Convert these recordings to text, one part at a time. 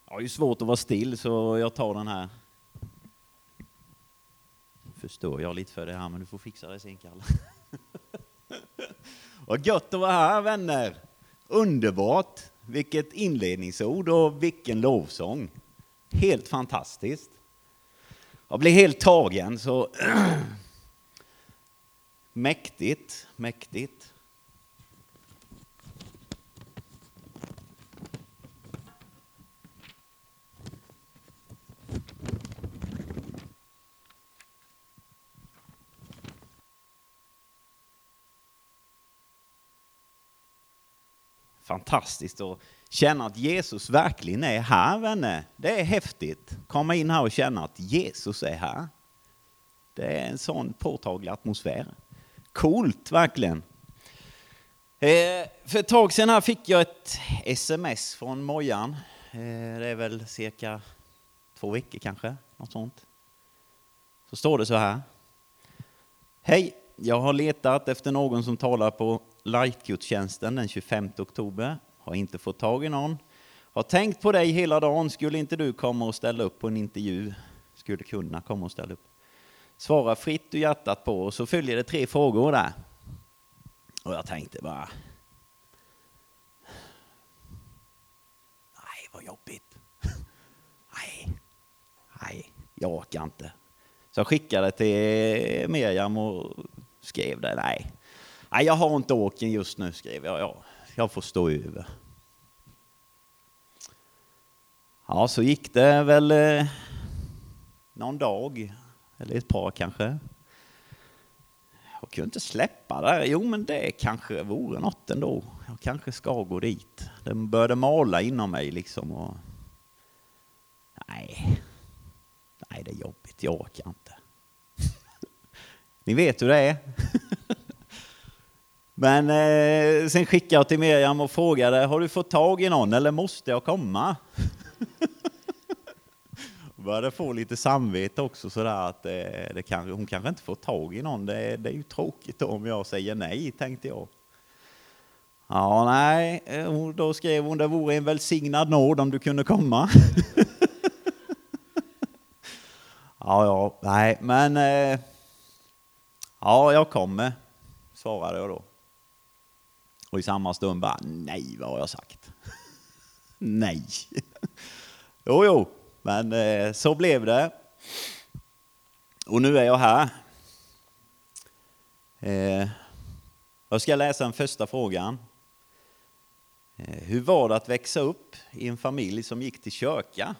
Jag har ju svårt att vara still så jag tar den här. Förstår jag lite för det här, men du får fixa det sen, Kalle. Vad gött att vara här, vänner. Underbart. Vilket inledningsord och vilken lovsång. Helt fantastiskt. Jag blir helt tagen, så mäktigt, mäktigt. Fantastiskt att känna att Jesus verkligen är här, vänner. Det är häftigt. Komma in här och känna att Jesus är här. Det är en sån påtaglig atmosfär. Coolt, verkligen. För ett tag sedan här fick jag ett sms från Mojan. Det är väl cirka 2 veckor kanske, något sånt. Så står det så här. Hej, jag har letat efter någon som talar på Lightgudstjänsten den 25 oktober. Har inte fått tag i någon. Har tänkt på dig hela dagen. Skulle inte du komma och ställa upp på en intervju? Skulle kunna komma och ställa upp. Svara fritt ur hjärtat på. Och så följer det 3 frågor där. Och jag tänkte bara. Nej, vad jobbigt. Nej, jag orkar inte. Så jag skickade till Miriam och skrev det. Nej, jag har inte åken just nu, skrev jag. Jag får stå över. Ja, så gick det väl någon dag, eller ett par kanske. Jag kunde inte släppa det. Jo, men det kanske vore något ändå. Jag kanske ska gå dit. Den började mala inom mig liksom. Och nej, det är jobbigt. Jag orkar inte. Ni vet hur det är. Men sen skickade jag till Miriam och frågade, har du fått tag i någon eller måste jag komma? Började få lite samvete också sådär att hon kanske inte får tag i någon. Det är ju tråkigt om jag säger nej, tänkte jag. Ja, nej. Då skrev hon, det vore en välsignad nåd om du kunde komma. Ja, nej, men ja, jag kommer, svarade jag då. Och i samma stund bara, nej, vad har jag sagt? Nej. Jo, men så blev det. Och nu är jag här. Jag ska läsa den första frågan. Hur var det att växa upp i en familj som gick till kyrka?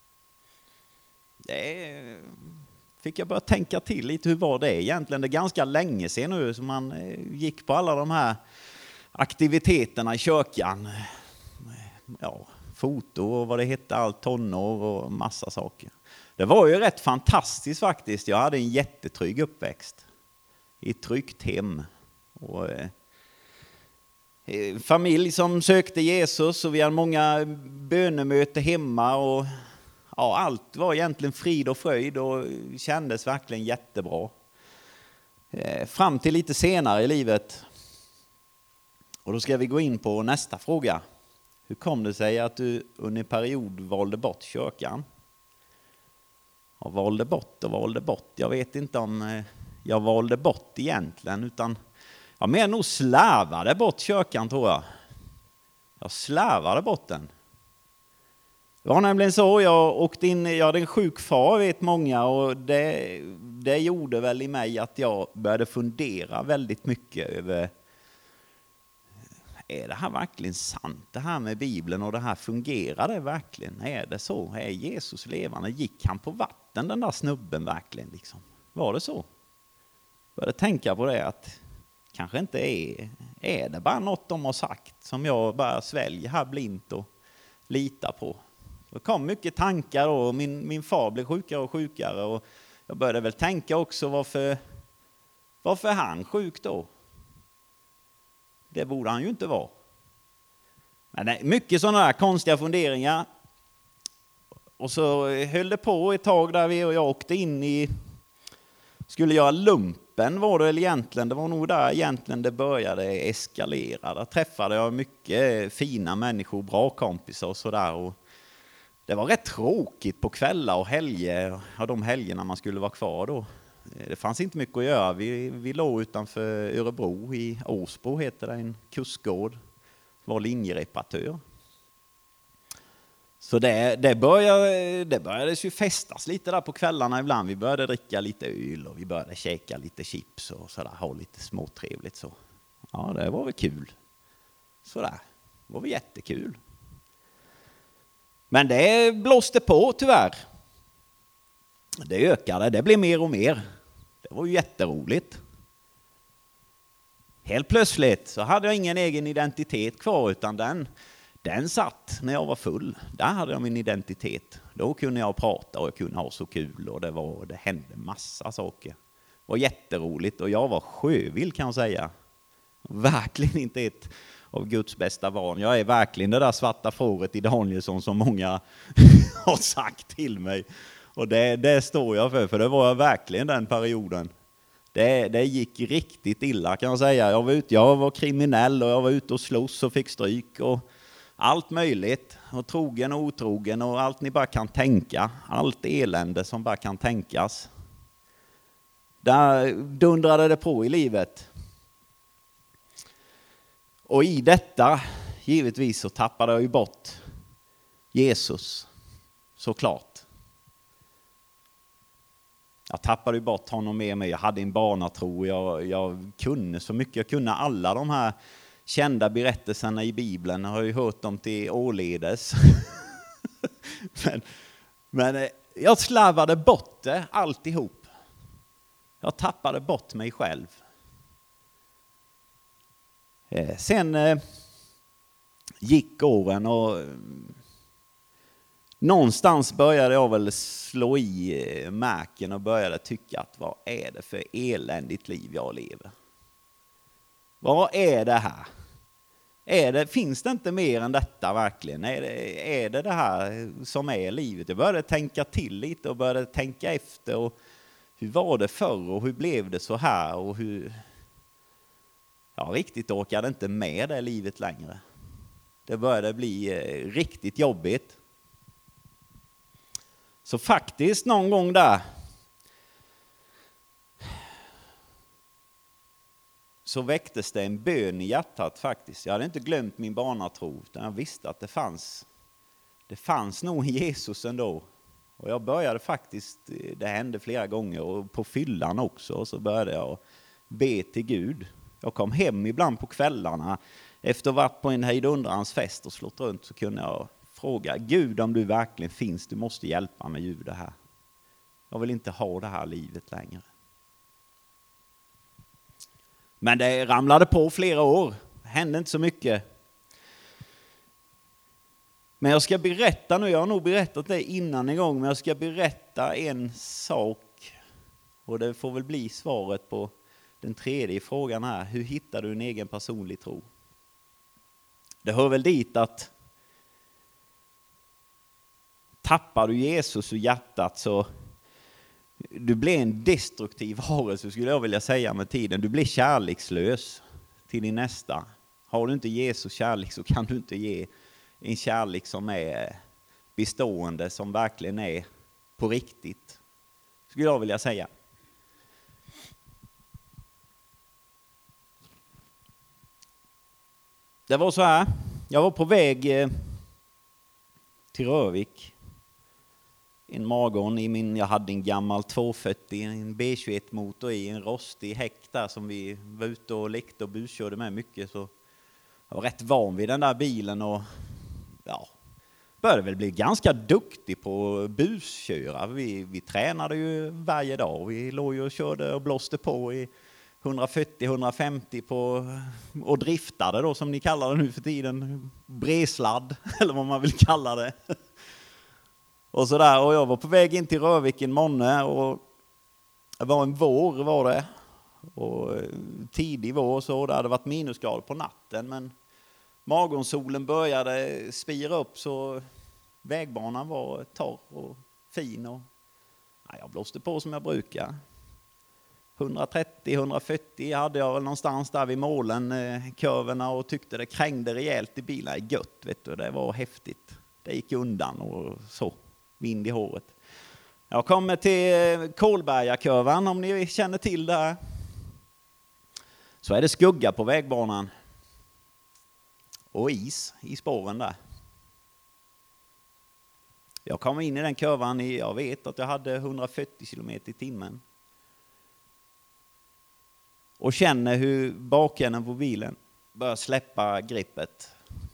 Det fick jag börja tänka till lite. Hur var det egentligen? Det är ganska länge sedan nu som man gick på alla de här aktiviteterna i kyrkan. Ja, foto och vad det hette, allt tonår och massa saker. Det var ju rätt fantastiskt faktiskt. Jag hade en jättetrygg uppväxt. I ett tryggt hem. Och familj som sökte Jesus och vi hade många bönemöten hemma och ja, allt var egentligen frid och fröjd och kändes verkligen jättebra. Fram till lite senare i livet. Och då ska vi gå in på nästa fråga. Hur kom det sig att du under en period valde bort kyrkan? Jag valde bort. Jag vet inte om jag valde bort egentligen, utan jag mer nog slarvade bort kyrkan, tror jag. Jag slarvade bort den. Det var nämligen så, jag åkte in, jag hade en sjuk far, vet många, och det gjorde väl i mig att jag började fundera väldigt mycket över, är det här verkligen sant, det här med Bibeln, och det här fungerar det verkligen? Är det så? Är Jesus levande? Gick han på vatten, den där snubben verkligen liksom? Var det så? Jag började tänka på det, att kanske inte är det bara något de har sagt som jag bara sväljer här blint och litar på. Det kom mycket tankar och min far blev sjukare och sjukare, och jag började väl tänka också varför är han sjuk då? Det borde han ju inte vara. Men det är mycket sådana där konstiga funderingar. Och så höll det på ett tag där vi och jag åkte in i, skulle göra lumpen var det väl egentligen. Det var nog där egentligen det började eskalera. Där träffade jag mycket fina människor, bra kompisar och sådär. Och det var rätt tråkigt på kvällar och helger, ja, de helgerna man skulle vara kvar då. Det fanns inte mycket att göra. Vi låg utanför Örebro i Åsbro, heter det, en kustgård. Var linjereparatör. Så det började ju festas lite där på kvällarna ibland. Vi började dricka lite öl och vi började käka lite chips och sådär, ha lite småtrevligt så. Ja, det var väl kul. Sådär, det var väl jättekul. Men det blåste på tyvärr. Det ökade, det blev mer och mer. Det var ju jätteroligt. Helt plötsligt så hade jag ingen egen identitet kvar, utan den satt när jag var full. Där hade jag min identitet. Då kunde jag prata och jag kunde ha så kul och det hände massa saker. Det var jätteroligt och jag var sjövild, kan jag säga. Verkligen inte ett av Guds bästa barn. Jag är verkligen det där svarta fåret i Danielsson som många har sagt till mig. Och det står jag för det var jag verkligen den perioden. Det gick riktigt illa, kan jag säga. Jag var kriminell och jag var ute och slåss och fick stryk och allt möjligt. Och trogen och otrogen och allt ni bara kan tänka. Allt elände som bara kan tänkas. Där dundrade det på i livet. Och i detta, givetvis, så tappade jag ju bort Jesus, såklart. Jag tappade ju bort honom med mig. Jag hade en barnatro. Jag kunde så mycket. Jag kunde alla de här kända berättelserna i Bibeln. Jag har ju hört dem till årledes. men jag slarvade bort det alltihop. Jag tappade bort mig själv. Sen gick åren och någonstans började jag väl slå i märken och började tycka att vad är det för eländigt liv jag lever? Vad är det här? Finns det inte mer än detta verkligen? Är det här som är livet? Jag började tänka till lite och började tänka efter. Och hur var det förr och hur blev det så här? Och jag riktigt orkade inte med det livet längre. Det började bli riktigt jobbigt. Så faktiskt någon gång där så väcktes det en bön i hjärtat faktiskt. Jag hade inte glömt min barnatro, utan jag visste att det fanns nog Jesus ändå. Och jag började faktiskt, det hände flera gånger och på fyllan också, och så började jag be till Gud. Jag kom hem ibland på kvällarna efter att ha varit på en hejdundrans fest och slått runt, så kunde jag fråga Gud, om du verkligen finns, du måste hjälpa mig ur det här. Jag vill inte ha det här livet längre. Men det ramlade på flera år. Det hände inte så mycket. Men jag ska berätta nu, jag har nog berättat det innan en gång, men jag ska berätta en sak. Och det får väl bli svaret på den tredje frågan här. Hur hittar du en egen personlig tro? Det hör väl dit att tappar du Jesus ur hjärtat så du blir en destruktiv varelse, skulle jag vilja säga med tiden. Du blir kärlekslös till din nästa. Har du inte Jesus kärlek så kan du inte ge en kärlek som är bestående, som verkligen är på riktigt, skulle jag vilja säga. Det var så här, jag var på väg till Rövik. En morgon jag hade en gammal 240, en B21-motor i en rostig häck där som vi var ute och lekte och buskörde med mycket. Så jag var rätt van vid den där bilen och började väl bli ganska duktig på busköra. Vi tränade ju varje dag. Vi låg ju och körde och blåste på i 140-150 på och driftade då, som ni kallar det nu för tiden. Bresladd eller vad man vill kalla det. Och sådär, och jag var på väg in till Rövik en månne och det var en vår var det. Och tidig vår, så det hade varit minusgrad på natten, men morgonsolen började spira upp så vägbanan var torr och fin och jag blåste på som jag brukar. 130-140 hade jag någonstans där vid målen, kurvorna, och tyckte det krängde rejält i bilen. Gött, vet du, det var häftigt. det gick undan och så, vind i håret. Jag kommer till Kolbergakurvan, om ni känner till det. Så är det skugga på vägbanan. Och is i spåren där. Jag kom in i den kurvan, jag vet att jag hade 140 km i timmen. Och känner hur bakänden på bilen börjar släppa greppet.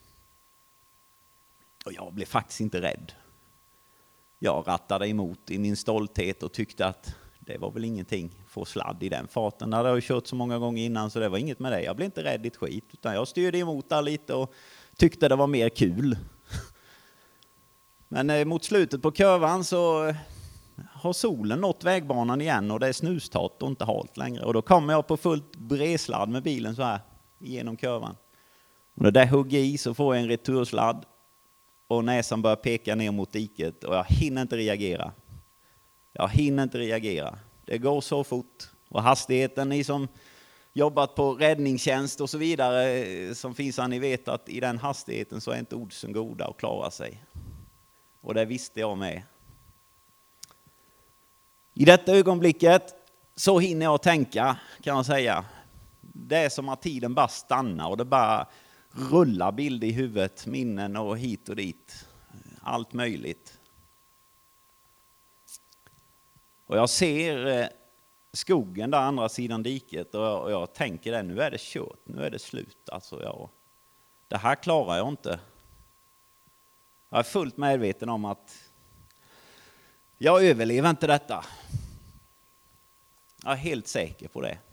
Och jag blev faktiskt inte rädd. Jag rattade emot i min stolthet och tyckte att det var väl ingenting. Få sladd i den farten. Det hade jag kört så många gånger innan så det var inget med det. Jag blev inte rädd i ett skit utan jag styrde emot där lite och tyckte det var mer kul. Men mot slutet på kurvan så har solen nått vägbanan igen och det är snustat och inte halt längre. Och då kommer jag på fullt bredsladd med bilen så här genom kurvan. Och det där hugger i så får jag en retursladd och näsan börjar peka ner mot diket och jag hinner inte reagera. Det går så fort och hastigheten, ni som jobbat på räddningstjänst och så vidare som finns här, ni vet att i den hastigheten så är inte oddsen goda att klara sig. Och det visste jag med. I detta ögonblicket så hinner jag tänka, kan jag säga. Det är som att tiden bara stannar och det bara rullar bilder i huvudet, minnen och hit och dit. Allt möjligt. Och jag ser skogen där andra sidan diket och jag tänker det, nu är det kört, nu är det slut. Alltså det här klarar jag inte. Jag är fullt medveten om att jag överlever inte detta. Jag är helt säker på det.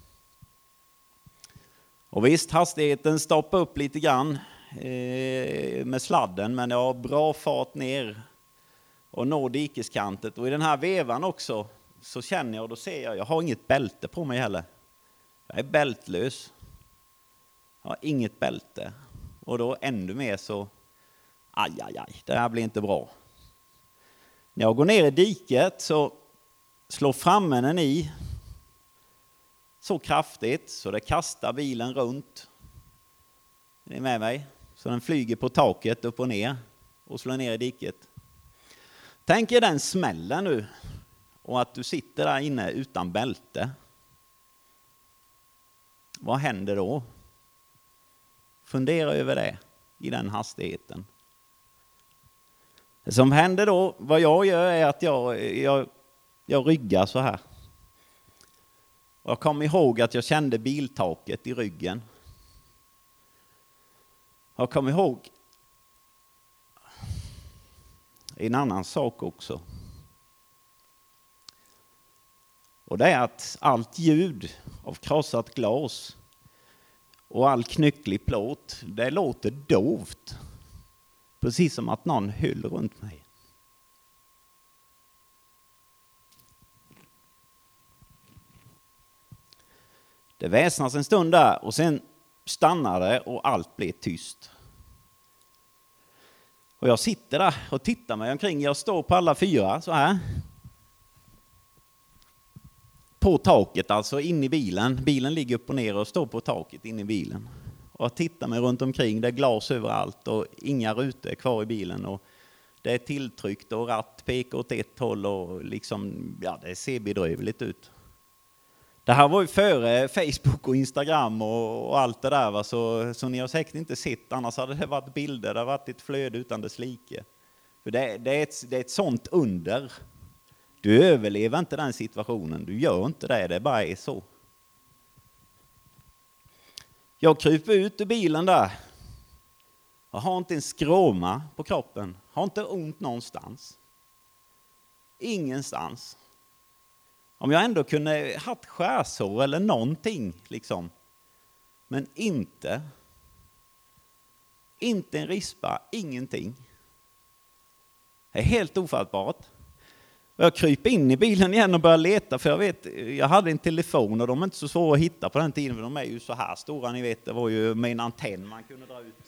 Och visst, hastigheten stoppar upp lite grann med sladden, men jag har bra fart ner och når dikeskantet. Och i den här vevan också så känner jag och då ser jag har inget bälte på mig heller. Jag är bältlös. Jag har inget bälte. Och då ännu mer så, aj, det här blir inte bra. När jag går ner i diket så slår frammännen i så kraftigt så det kastar bilen runt. Är ni med mig? Så den flyger på taket upp och ner och slår ner i diket. Tänk er den smällen nu och att du sitter där inne utan bälte. Vad händer då? Fundera över det i den hastigheten. Det som händer då, vad jag gör är att jag ryggar så här. Och jag kom ihåg att jag kände biltaket i ryggen. Jag kom ihåg en annan sak också. Och det är att allt ljud av krossat glas och all knycklig plåt, det låter dovt. Precis som att någon höll runt mig. Det väsnas en stund där och sen stannar det och allt blir tyst. Och jag sitter där och tittar mig omkring. Jag står på alla fyra så här. På taket, alltså in i bilen. Bilen ligger upp och ner och står på taket in i bilen. Och jag tittar mig runt omkring. Det är glas överallt och inga rutor är kvar i bilen. Och det är tilltryckt och ratt pekar åt ett håll och liksom, ja, det ser bedrövligt ut. Det här var ju före Facebook och Instagram och allt det där. Va? Så ni har säkert inte sett, annars hade det varit bilder, det har varit ett flöde utan dess like. För det är ett sånt under. Du överlever inte den situationen, du gör inte det bara är så. Jag kryper ut ur bilen där. Jag har inte en skråma på kroppen, har inte ont någonstans. Ingenstans. Om jag ändå kunde haft skärsår eller någonting liksom. Men inte en rispa, ingenting. Det är helt ofattbart. Jag kryper in i bilen igen och börjar leta för jag hade en telefon och de är inte så svåra att hitta på den tiden för de är ju så här stora, ni vet, det var ju med en antenn man kunde dra ut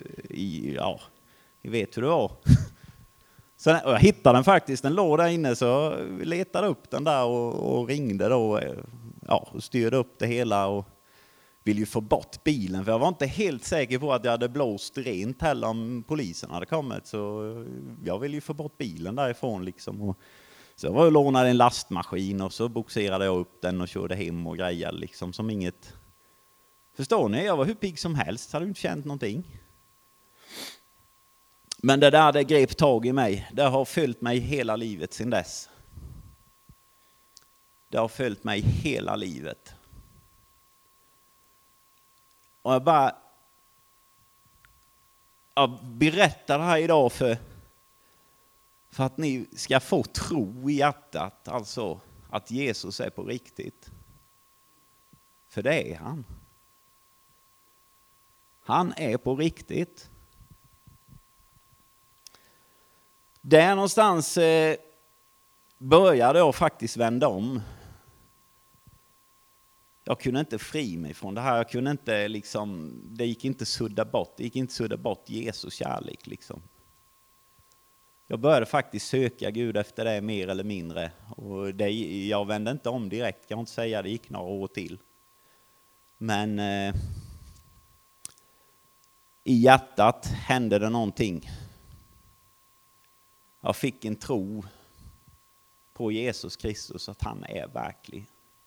ni vet hur det var. Så jag hittade den faktiskt, den låg där inne så jag letade upp den där och ringde då och styrde upp det hela och vill ju få bort bilen, för jag var inte helt säker på att jag hade blåst rent heller om polisen hade kommit, så jag ville ju få bort bilen därifrån liksom. Och så jag lånade en lastmaskin och så boxerade jag upp den och körde hem och grejade liksom som inget. Förstår ni? Jag var hur pigg som helst, hade inte känt någonting. Men det där, det grep tag i mig. Det har följt mig hela livet sedan dess. Det har följt mig hela livet. Och jag berättar det här idag för att ni ska få tro i hjärtat, alltså att Jesus är på riktigt. För det är han. Han är på riktigt. Där någonstans började jag faktiskt vända om. Jag kunde inte fri mig från det här. Jag kunde inte liksom, det gick inte sudda bort Jesus kärlek liksom. Jag började faktiskt söka Gud efter det mer eller mindre. Och jag vände inte om direkt, jag kan inte säga det gick några år till. Men i hjärtat hände det någonting. Jag fick en tro på Jesus Kristus, att han är verklig.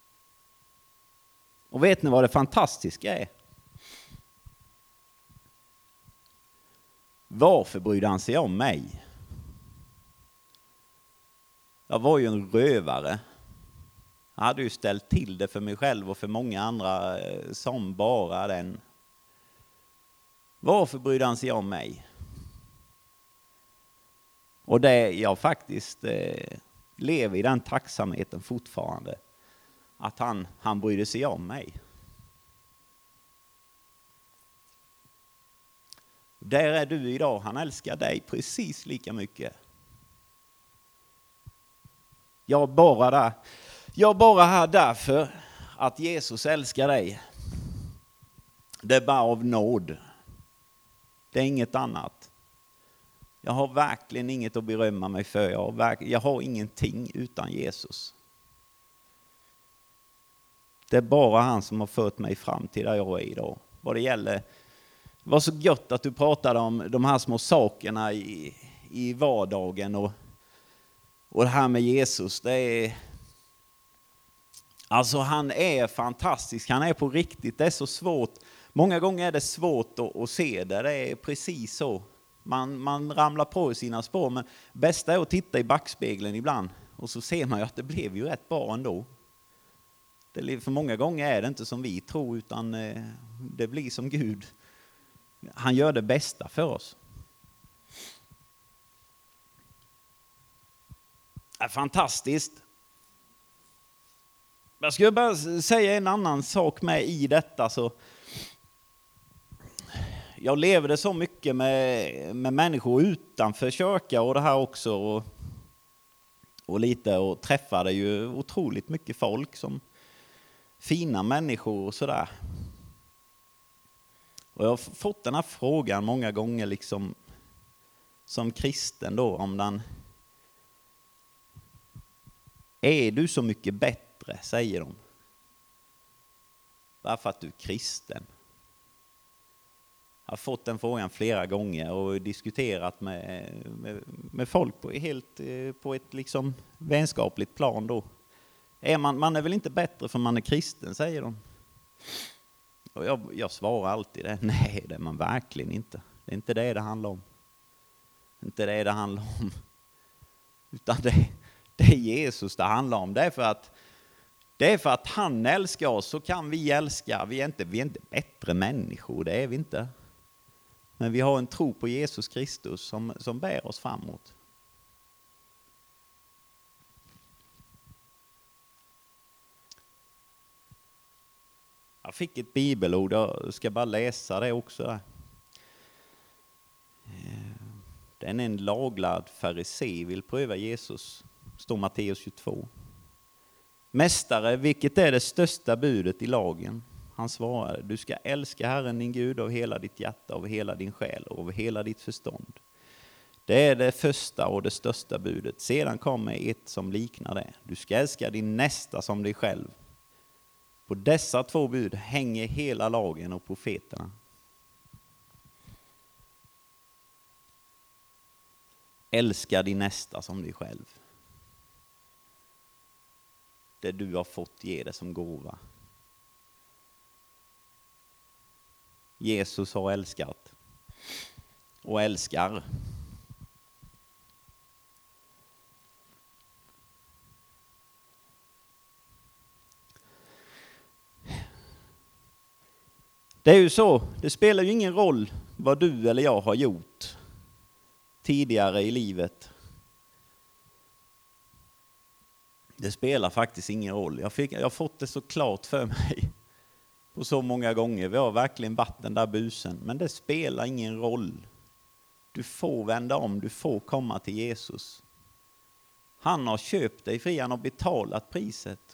Och vet ni vad det fantastiska är? Varför brydde han sig om mig? Jag var ju en rövare. Jag hade ju ställt till det för mig själv och för många andra som bara den. Varför brydde han sig om mig? Och det jag faktiskt lever i den tacksamheten fortfarande. Att han brydde sig om mig. Där är du idag. Han älskar dig precis lika mycket. Jag är bara här därför att Jesus älskar dig. Det är bara av nåd. Det är inget annat. Jag har verkligen inget att berömma mig för. Jag har ingenting utan Jesus. Det är bara han som har fört mig fram till där jag är idag. Vad det gäller. Det var så gött att du pratade om de här små sakerna i vardagen. Och det här med Jesus. Det är, alltså han är fantastisk. Han är på riktigt. Det är så svårt. Många gånger är det svårt att se det. Det är precis så. Man ramlar på i sina spår. Men bästa är att titta i backspegeln ibland. Och så ser man ju att det blev ju rätt bra ändå. För många gånger är det inte som vi tror, utan det blir som Gud. Han gör det bästa för oss. Det är fantastiskt. Jag skulle bara säga en annan sak med i detta. Så jag levde så mycket med människor utanför kyrka och det här också. Och träffade ju otroligt mycket folk som fina människor och sådär. Och jag har fått den här frågan många gånger liksom som kristen då, om den är du så mycket bättre, säger de. Bara för att du är kristen. Jag har fått den frågan flera gånger och diskuterat med folk på ett liksom vänskapligt plan då. Man är väl inte bättre för man är kristen, säger de. Och jag svarar alltid det. Nej, det är man verkligen inte. Det är inte det handlar om. Inte det handlar om. Utan det är Jesus det handlar om. Det är för att han älskar oss, så kan vi älska. Vi är inte bättre människor, det är vi inte. Men vi har en tro på Jesus Kristus som bär oss framåt. Jag fick ett bibelord, jag ska bara läsa det också. Den är en laglärd farisé vill pröva Jesus, står Matteus 22. Mästare, vilket är det största budet i lagen? Han svarade, du ska älska Herren din Gud av hela ditt hjärta, av hela din själ och av hela ditt förstånd. Det är det första och det största budet. Sedan kommer ett som liknar det. Du ska älska din nästa som dig själv. På dessa 2 bud hänger hela lagen och profeterna. Älska din nästa som dig själv. Det du har fått ge det som gåva. Jesus har älskat och älskar. Det är ju så, det spelar ju ingen roll vad du eller jag har gjort tidigare i livet. Det spelar faktiskt ingen roll. Jag har fått det så klart för mig på så många gånger. Vi har verkligen varit den där busen. Men det spelar ingen roll. Du får vända om, du får komma till Jesus. Han har köpt dig fri, han har betalat priset.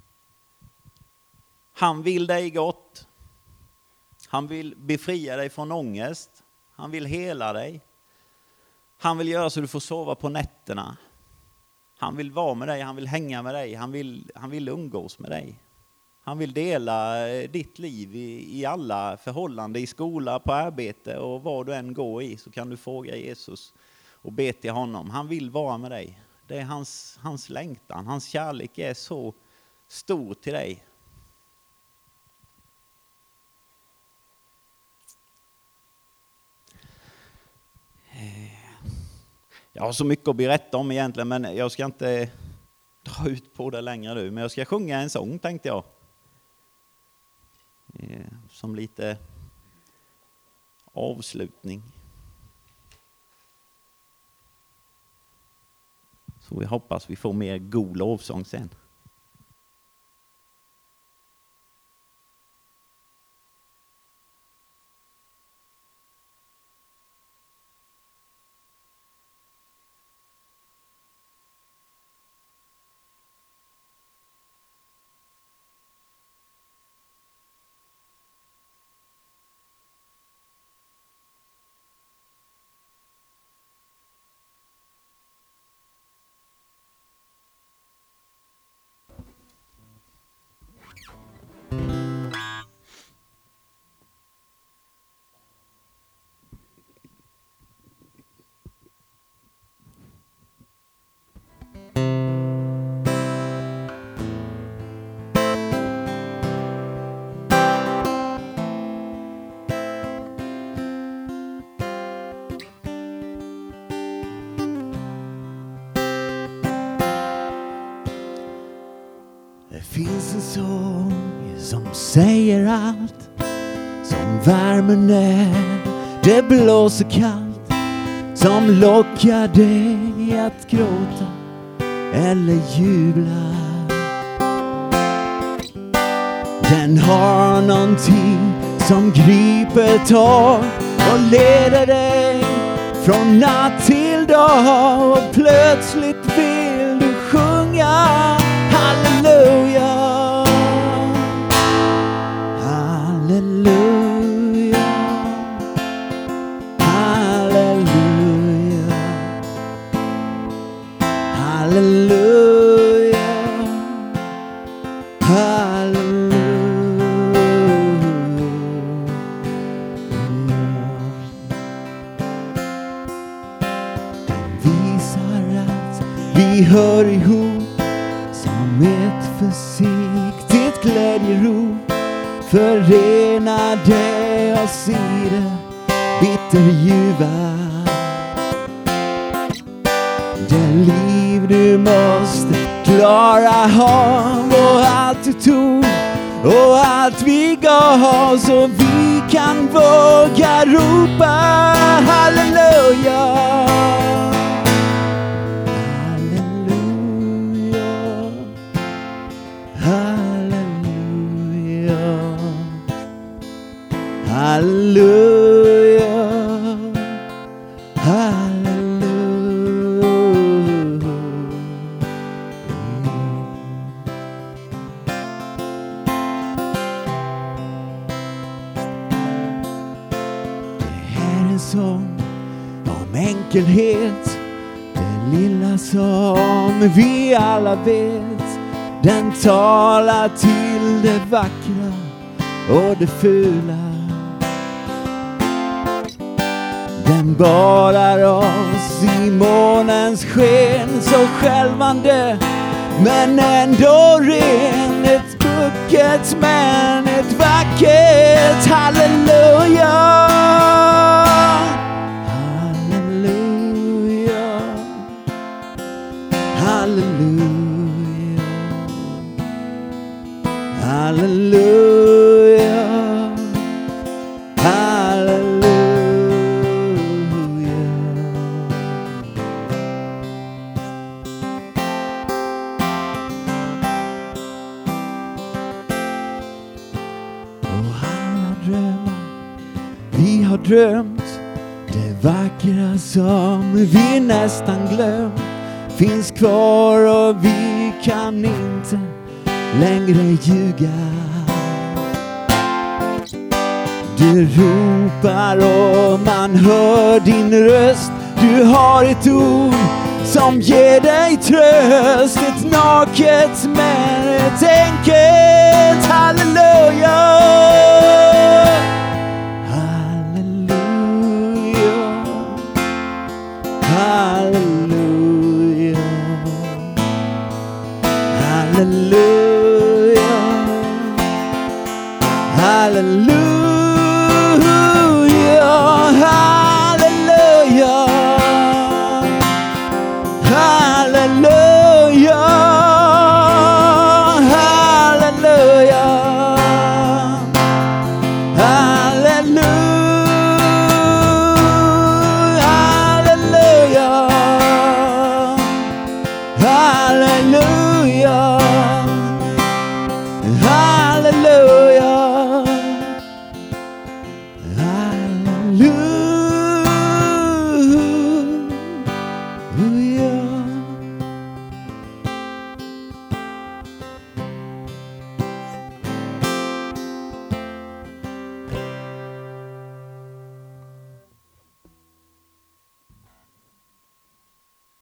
Han vill dig gott. Han vill befria dig från ångest. Han vill hela dig. Han vill göra så du får sova på nätterna. Han vill vara med dig, han vill hänga med dig, han vill umgås med dig. Han vill dela ditt liv i alla förhållanden, i skola, på arbete och vad du än går i, så kan du fråga Jesus och be till honom. Han vill vara med dig. Det är hans längtan, hans kärlek är så stor till dig. Jag har så mycket att berätta om egentligen, men jag ska inte dra ut på det längre nu. Men jag ska sjunga en sång, tänkte jag. Som lite avslutning. Så jag hoppas vi får mer god lovsång sen. Det finns en sång som säger allt, som värmer när det blåser kallt, som lockar dig att gråta eller jubla. Den har någonting som griper tag och leder dig från natt till dag, och plötsligt vill du sjunga halleluja, halleluja, halleluja, halleluja, halleluja. Den visar att vi hör ihop som ett försiktigt glädjerop, förenade oss i det bitterljuva. Det liv du måste klara av, och allt du tog och allt vi gav, så vi kan våga ropa halleluja. Halleluja, halleluja. Det här är en sång om enkelhet, det lilla som vi alla vet. Den talar till det vackra och det fula. Den barar oss i månens sken, så skälvande men ändå ren. Ett bucket men ett vackert halleluja. Halleluja. Halleluja. Halleluja. Halleluja. Vi har drömt det vackra som vi nästan glömt finns kvar, och vi kan inte längre ljuga. Du ropar och man hör din röst. Du har ett ord som ger dig tröst. Ett naket men ett enkelt halleluja. Halleluja. Halleluja. Halleluja. Halleluja. Halleluja. Hallelujah.